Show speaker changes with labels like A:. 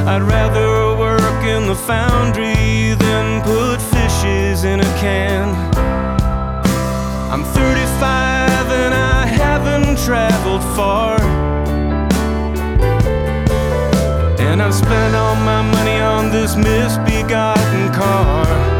A: I'd rather work in the foundry than put fishes in a can. I'm 35 and I haven't traveled far, and I've spent all my money on this misbegotten car.